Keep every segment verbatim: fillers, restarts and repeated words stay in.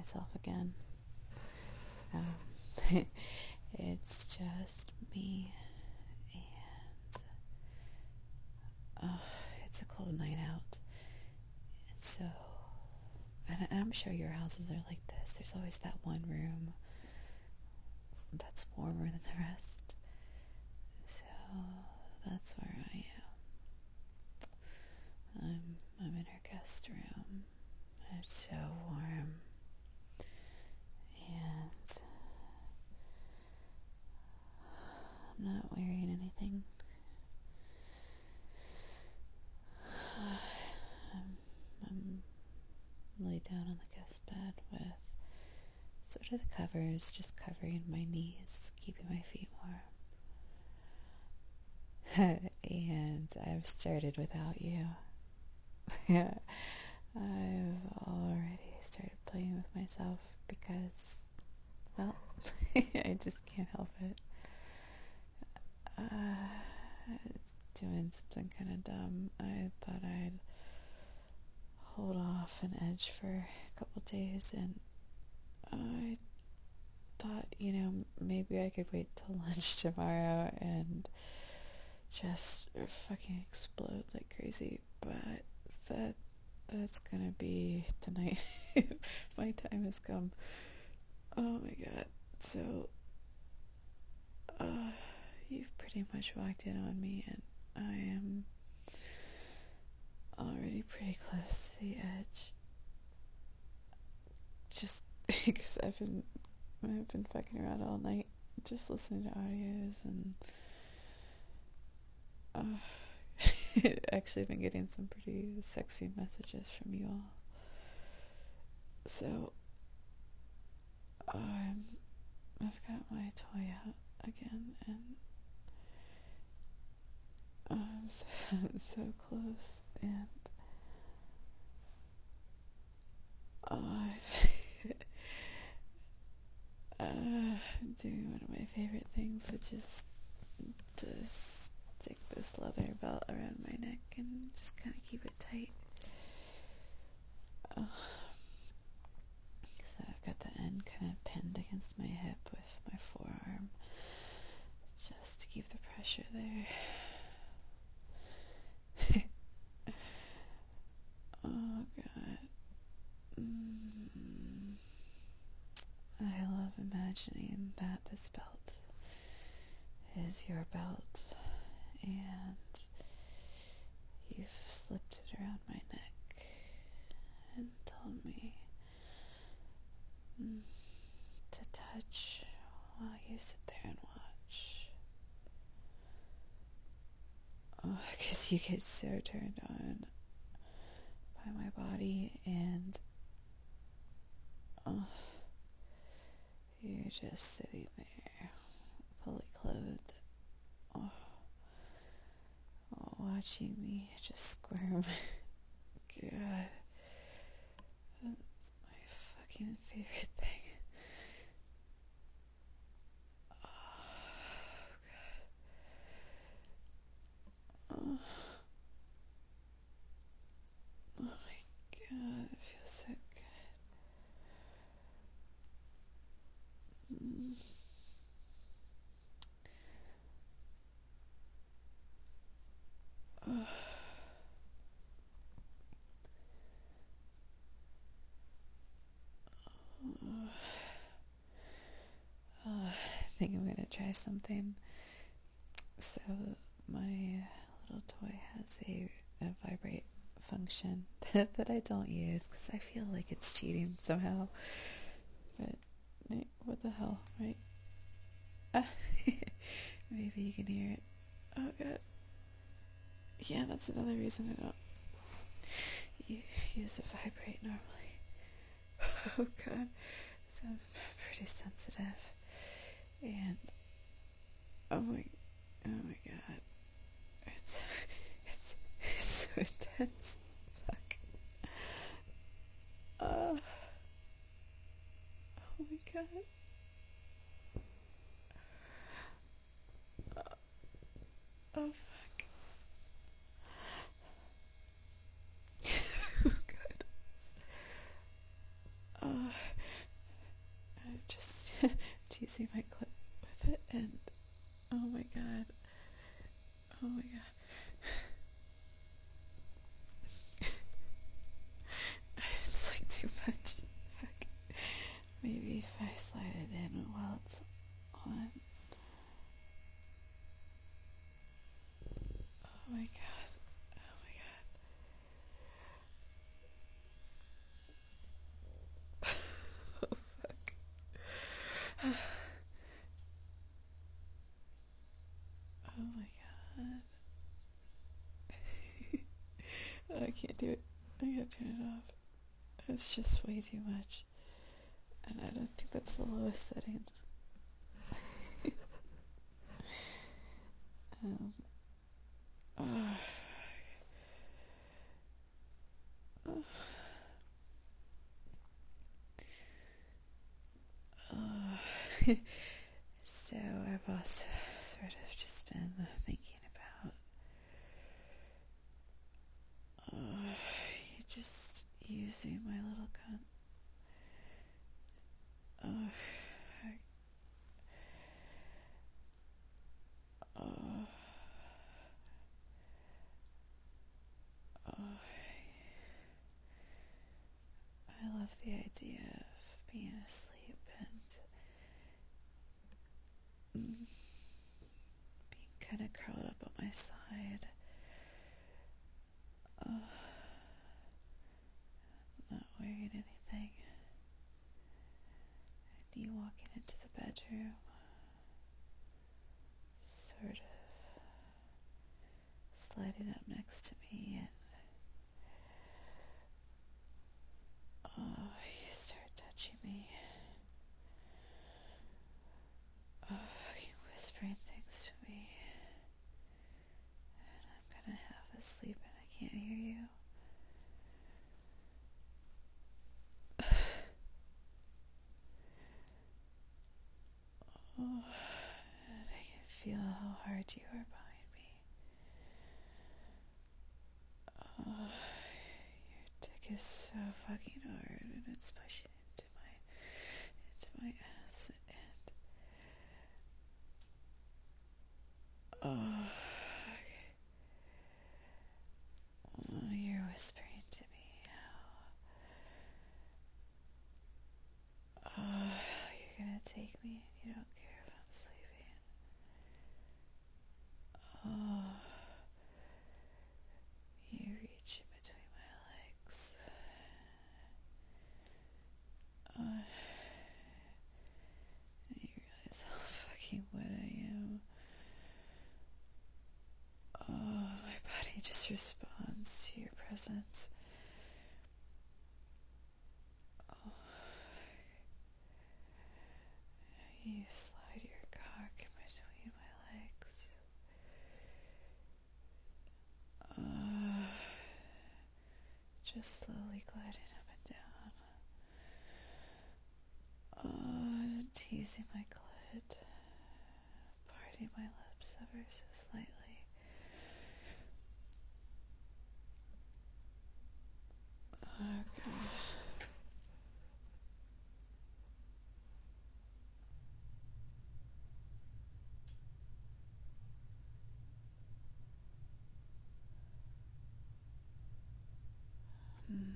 myself again. Um, it's just me, and uh, it's a cold night out. So, and I'm sure your houses are like this. There's always that one room that's warmer than the rest. So that's where I am. I'm I'm in her guest room. It's so warm, and I'm not wearing anything. I'm, I'm laid down on the guest bed with sort of the covers just covering my knees, keeping my feet warm. And I've started without you. I've already started playing with myself because, well, I just can't help it. Uh, doing something kind of dumb. I thought I'd hold off an edge for a couple days, and I thought, you know, maybe I could wait till lunch tomorrow and just fucking explode like crazy, but that that's gonna be tonight. My time has come. Oh my god. So uh you've pretty much walked in on me, and I am already pretty close to the edge. Just because I've been I've been fucking around all night, just listening to audios, and uh, actually been getting some pretty sexy messages from you all. So um, I've got my toy out again, and I'm so, I'm so close, and I've uh, doing one of my favorite things, which is to stick this leather belt around my neck and just kind of keep it tight. Oh. So I've got the end kind of pinned against my hip with my forearm, just to keep the pressure there. Oh god. Mm. I love imagining that this belt is your belt, and you've slipped it around my neck and told me mm, to touch while you sit there and watch. Oh, because you get so turned on by my body, and oh, you're just sitting there, fully clothed, oh, oh, watching me just squirm. God, that's my fucking favorite thing. Oh, God. Oh, oh my god, it feels so good. Mm. Oh. Oh, I think I'm gonna try something. So my little toy has a, a vibrate function that, that I don't use because I feel like it's cheating somehow. But what the hell, right? Ah, maybe you can hear it. Oh god. Yeah, that's another reason I don't use a vibrate normally. Oh god. So I'm pretty sensitive. And oh my oh my god. It's it's it's so intense. Fuck. Uh, oh my god. Uh, oh fuck. Oh god. Uh, teasing my clit with it, and oh my god, oh my god. It's like too much. Fuck. Maybe if I slide it in while it's on. Oh my god. Oh my god. Oh fuck. Oh my god. I can't do it. I gotta turn it off. It's just way too much. And I don't think that's the lowest setting. um, oh, oh, oh. So I've also sort of just been thinking about uh, just using my little gun. Oh, I, oh, oh, I love the idea of being asleep and mm, being kind of curled up on my side. Uh, not wearing anything. And you walking into the bedroom, sort of sliding up next to me, and oh, you start touching me. Oh, fucking whispering things to me. And I'm gonna half asleep and I can't hear you. Oh, and I can feel how hard you are behind me. Oh, your dick is so fucking hard and it's pushing into my into my ass, and oh, oh, you're whispering to me how oh, you're gonna take me and you don't care if I'm sleeping. Oh, you reach in between my legs. Oh, and you realize how fucking wet I am. Oh, my body just responds to your presence. Oh, you slide your cock in between my legs. Uh, just slowly gliding up and down. Uh, teasing my clit. Parting my lips ever so slightly. Oh, God. Hmm.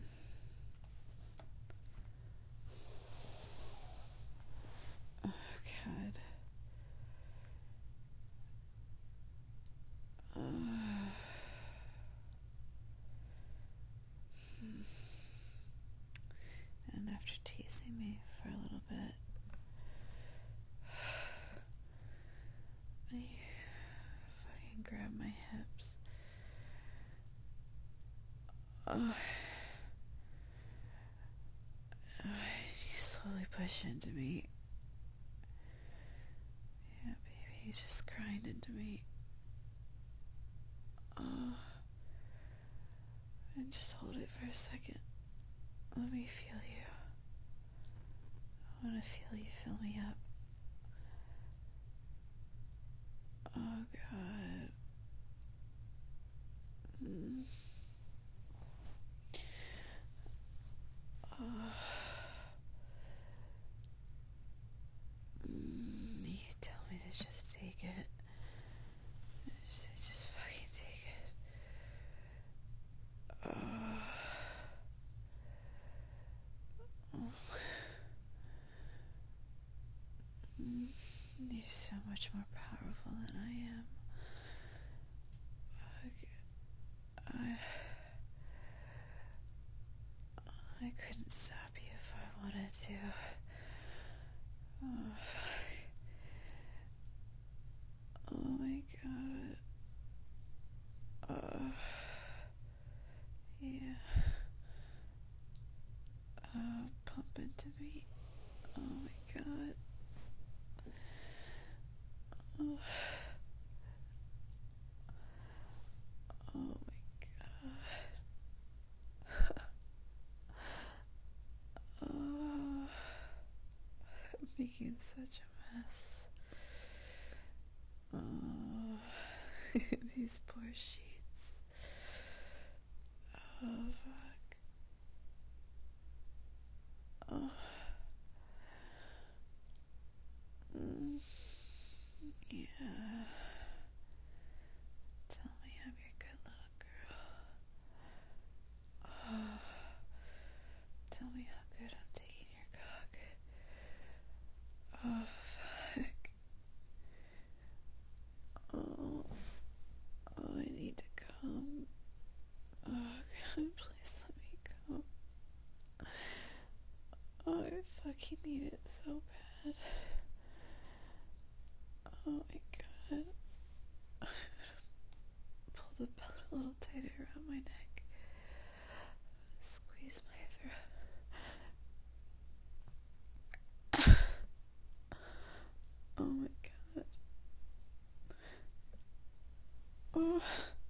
Oh, God. Uh, hmm. And after teasing me for a little bit, you fucking grab my hips. Oh, you slowly push into me. Yeah, baby, you just grind into me. Oh, and just hold it for a second. Let me feel you. I want to feel you fill me up. Oh, God. Mm. Oh. Mm. You're so much more powerful than I am. I, I couldn't stop you if I wanted to. Oh, oh my god. Uh, yeah. Uh, pump into me. Oh my god. Oh, oh my god. Oh, I'm making such a mess. Oh, these poor sheets. Oh, fuck. Oh. Mm. Yeah. Tell me I'm your good little girl. Oh. Tell me how good I'm taking your cock. Oh, fuck. Oh. Oh, I need to come. Oh, God, please let me come. Oh, I fucking need it so bad. Oh my god. Pull the belt a little tighter around my neck. Squeeze my throat. Oh my god. Oh,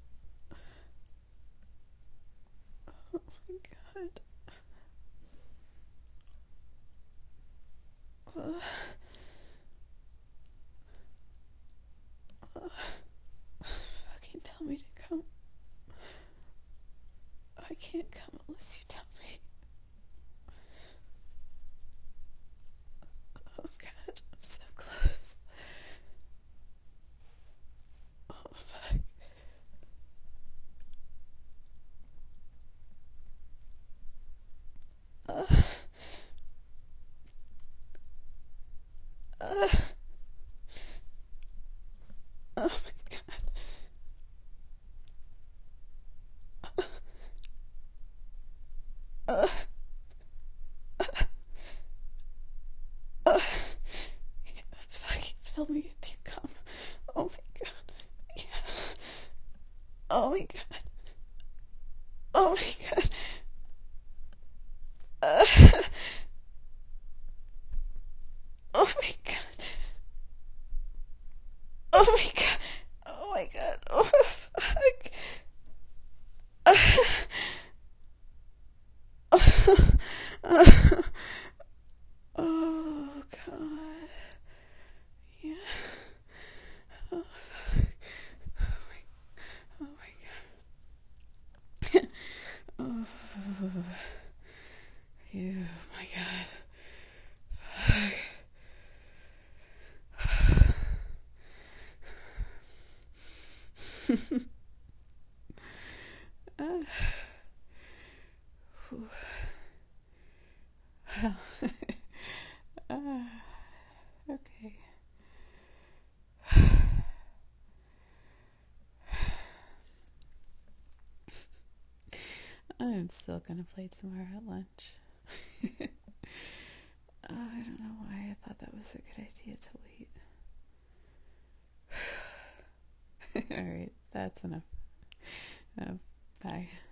oh my god. Uh, uh, fucking tell me to come. I can't come unless you tell me. Oh god, I'm so close. Oh fuck. Uh, uh, oh my god. Uh, uh, fucking fill me with your cum. Oh my god. Yeah. Oh my god. Oh my god. Uh, oh my god. Oh my god. Oh my god. Oh fuck. Oh god. Yeah. Oh fuck. Oh my, oh my god. Oh, you, my god. Fuck. uh, well, uh, okay. I'm still gonna play tomorrow at lunch. uh, I don't know why I thought that was a good idea to wait. Alright, that's enough. Uh, bye.